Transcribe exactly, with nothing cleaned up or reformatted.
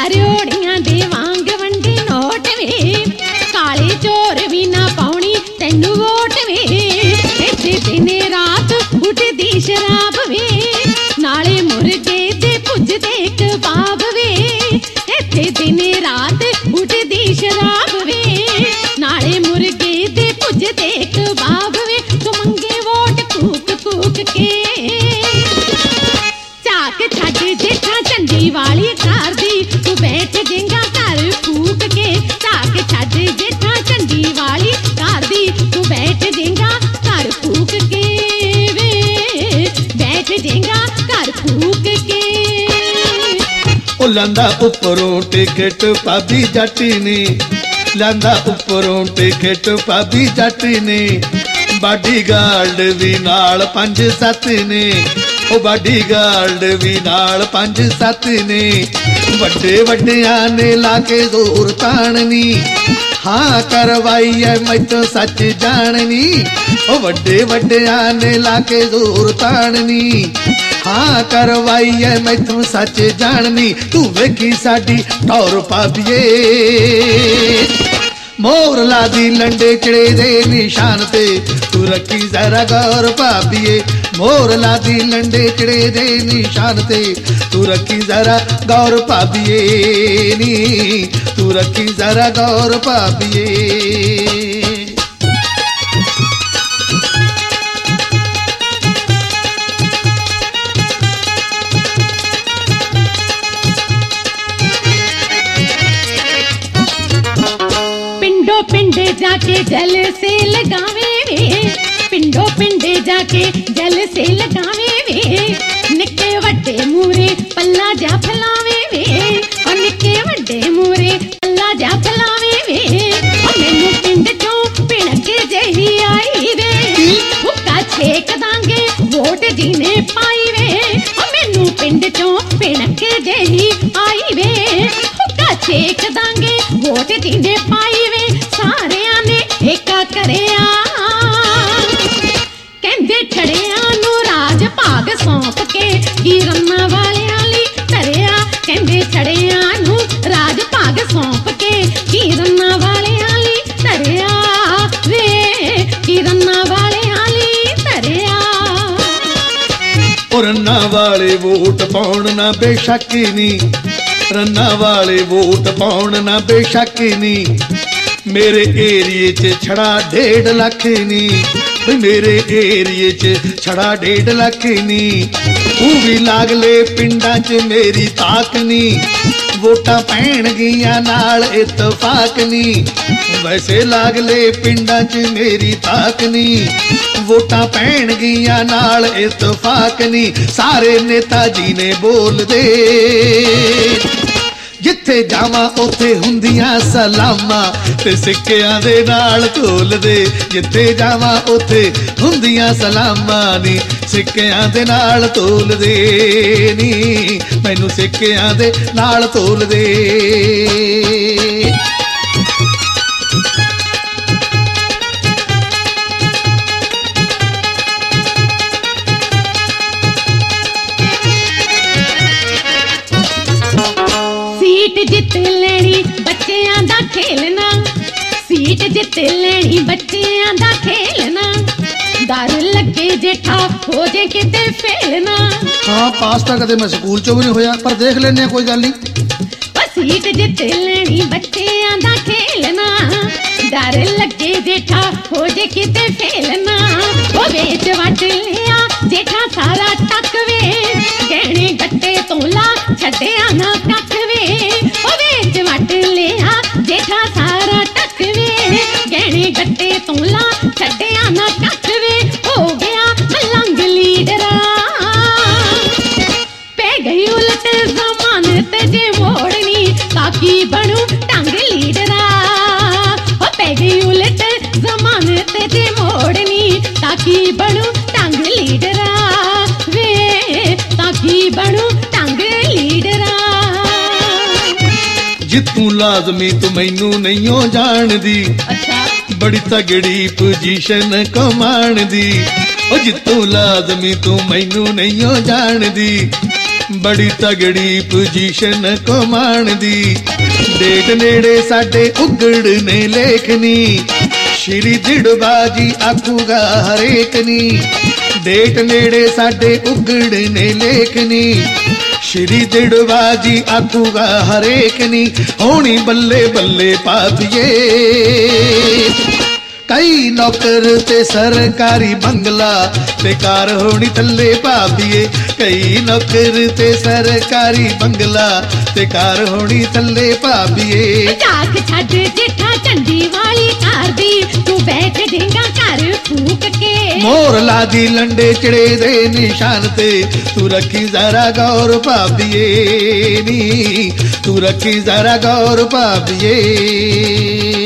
ਰੋੜੀਆਂ ਦੇ ਵਾਂਗ ਵੰਡੇ ਨੋਟ ਵੇ, ਕਾਲੇ ਚੋਰ ਵੀ ਨਾ ਪਾਉਣੀ ਤੈਨੂੰ ਵੋਟ ਵੇ। ਇੱਥੇ ਦਿਨੇ ਰਾਤ ਉੱਠਦੀ ਸ਼ਰਾਬ ਵੇ, ਨਾਲੇ ਮੁਰਗੇ ਦੇ ਭੁੱਜਦੇ ਕਬਾਬ ਵੇ। ਇੱਥੇ ਦਿਨੇ ਰਾਤ ਉੱਠਦੀ ਸ਼ਰਾਬ ਵੇ, ਨਾਲੇ ਮੁਰਗੇ ਦੇ ਭੁੱਜਦੇ ਕਬਾਬ ਵੇ। ਤੂੰ ਮੰਗੇ ਵੋਟ ਕੂਕ ਕੂਕ ਕੇ, ਝਾਕ ਛੱਡ ਜੇਠਾ ਝੰਡੀ ਵਾਲੀ ਕਾਰ ਦੀ, ਤੂੰ ਬੈਠ ਜੇਂਗਾ ਘਰ ਫੂਕ ਕੇ। ਝਾਕ ਛੱਡ ਜੇਠਾ ਝੰਡੀ ਵਾਲੀ ਕਾਰ ਦੀ, ਤੂੰ ਬੈਠ ਜੇਂਗਾ ਘਰ ਫੂਕ ਕੇ ਵੇ, ਬੈਠ ਜੇਂਗਾ ਘਰ ਫੂਕ ਕੇ। ਉਹ ਲਾਂਦਾ ਉੱਪਰੋਂ ਟਿਕਟ ਭਾਬੀ ਜੱਟ ਨੇ, ਲਾਂਦਾ ਉੱਪਰੋਂ ਟਿਕਟ ਭਾਬੀ ਜੱਟ ਨੇ। ਬਾਡੀਗਾਰਡ ਵੀ ਨਾਲ ਪੰਜ ਸੱਤ ਨੇ, ਉਹ ਬਾਡੀਗਾਰਡ ਵੀ ਨਾਲ ਪੰਜ ਸੱਤ ਨੇ। ਵੱਡੇ ਵੱਡਿਆਂ ਨੇ ਲਾ ਕੇ ਜ਼ੋਰ ਤਾਣਨੀ, ਹਾਂ ਕਰਵਾਈ ਐ ਮੈਥੋਂ ਸੱਚ ਜਾਣਨੀ। ਉਹ ਵੱਡੇ ਵੱਡਿਆਂ ਨੇ ਲਾ ਕੇ ਜ਼ੋਰ ਤਾਣਨੀ, ਹਾਂ ਕਰਵਾਈ ਐ ਮੈਥੋਂ ਸੱਚ ਜਾਣਨੀ। ਤੂੰ ਵੇਖੀ ਸਾਡੀ ਟੌਰ ਭਾਬੀਏ, ਮੋਰ ਲਾਦੀ ਲੰਡੇ ਚੜੇ ਦੇ ਨਿਸ਼ਾਨ ਤੇ, ਤੂੰ ਰੱਖੀ ਜ਼ਰਾ ਗੌਰ ਭਾਬੀਏ। ਮੋਰ ਲਾਦੀ ਲੰਡੇ ਚੜੇ ਦੇ ਨਿਸ਼ਾਨ ਤੇ, ਤੂੰ ਰੱਖੀ ਜ਼ਰਾ ਗੌਰ ਭਾਬੀਏ ਨੀ, ਤੂੰ ਰੱਖੀ ਜ਼ਰਾ ਗੌਰ ਭਾਬੀਏ। पिंडो पिंडे जाके जलसे लगावे वे, पिंडो पिंडे जाके जलसे लगावे वे। निक्के वड्डे मूरे पल्ला जा फैलावे वे, और निक्के वड्डे मूरे पल्ला जा फैलावे वे। और मैनू पिंड चों पिणक जही आई वे, हुक्का छेक दांगे वोट जीने पाई वे। और मैनू पिंड चों पिणक जही आई वे, हुक्का छेक दांगे वोट जीने पाई वे। सारियां ने एका करिया, कहंदे छड़ियां नू राज भाग सौंप के, की रन्ना वालियां लई धरिया। कहंदे छड़ियां नू राज भाग सौंप के, की रन्ना वालियां लई धरिया वे, की रन्ना वालियां लई धरिया। ਉਹ ਰੰਨਾ ਵਾਲੇ ਵੋਟ ਪਾਉਣ ਨਾ ਬੇਸ਼ੱਕ ਨੀ, ਰੰਨਾ ਵਾਲੇ ਵੋਟ ਪਾਉਣ ਨਾ ਬੇਸ਼ੱਕ ਨੀ। ਮੇਰੇ ਏਰੀਏ 'ਚ ਛੜਾ ਡੇਢ ਲੱਖ ਨੀ, ਬਈ ਮੇਰੇ ਏਰੀਏ 'ਚ ਛੜਾ ਡੇਢ ਲੱਖ ਨੀ। ਉਹ ਵੀ ਲਾਗਲੇ ਪਿੰਡਾਂ 'ਚ ਮੇਰੀ ਤਾਕ ਨੀ, ਵੋਟਾਂ ਪੈਣਗੀਆਂ ਨਾਲ ਇਤਫਾਕ ਨੀ। ਵੈਸੇ ਲਾਗਲੇ ਪਿੰਡਾਂ 'ਚ ਮੇਰੀ ਤਾਕ ਨੀ, ਵੋਟਾਂ ਪੈਣਗੀਆਂ ਨਾਲ ਇਤਫਾਕ ਨੀ। ਸਾਰੇ ਨੇਤਾ ਜੀ ਨੇ ਬੋਲਦੇ, ਜਿੱਥੇ ਜਾਵਾਂ ਉੱਥੇ ਹੁੰਦੀਆਂ ਸਲਾਮਾਂ, ਤੇ ਸਿੱਕਿਆਂ ਦੇ ਨਾਲ ਢੋਲਦੇ। ਜਿੱਥੇ ਜਾਵਾਂ ਉੱਥੇ ਹੁੰਦੀਆਂ ਸਲਾਮਾਂ ਨੀ, ਸਿੱਕਿਆਂ ਦੇ ਨਾਲ ਢੋਲਦੇ ਨੀ, ਮੈਨੂੰ ਸਿੱਕਿਆਂ ਦੇ ਨਾਲ ਢੋਲਦੇ। जित लेनी बच्चियां दा खेलना, सीट जित लेनी बच्चियां दा खेलना। डर लगे जेठा हो जे किते फेलना। हाँ पास तो कदे मैं स्कूल चो भी नहीं होया, पर देख लेने कोई गल नहीं। सीट जित लेनी बच्चियां दा खेलना, डर लगे जेठा हो जे किते फेलना। ओ वेच वट लिया जेठा सारा टक वे, गहने गट्टे तो ला छड्डिया ना कख वे। ओ वेच वट लिया जेठा सारा टक वे, गहने गट्टे तो ला छड्डिया ना कख वे। हो गया मलंग लीडरा, पै गई उलट जमानत जे मोड़नी, ताकि बनू ढंग लीडरा। ओ पै गई उलट जमानत जे मोड़नी, ताकि बनू ढंग लीडरा वे, ताकि बनू ढंग लीडरा। जितू लाजमी तू मैनू नहीं हो जानदी, अच्छा बड़ी तगड़ी पोजीशन कमान दी। ओ जितू लाजमी तू मैनू नहीं हो जानदी, बड़ी तगड़ी पोजीशन कमान दी डेट नेड़े साडे उगड़ने लेखनी श्री दिड़बाजी आखूगा हरेक नी डेट नेड़े साडे उगड़ने लेखनी श्री दिड़बाजी आखूगा हरेक नी होनी बल्ले बल्ले पापिए कई नौकर ते सरकारी बंगला बेकार होनी थल्ले भाभीए कई नौकर ते सरकारी बंगला बेकार होनी थल्ले भाभीए जाग छड्ड जेठा झंडी वाली कार दी तू बैठ देगा घर फूक के मोर लादी लंडे चढ़े दे निशान ते तू रखी जरा गौर भाभीए नी तू रखी जरा गौर भाभीए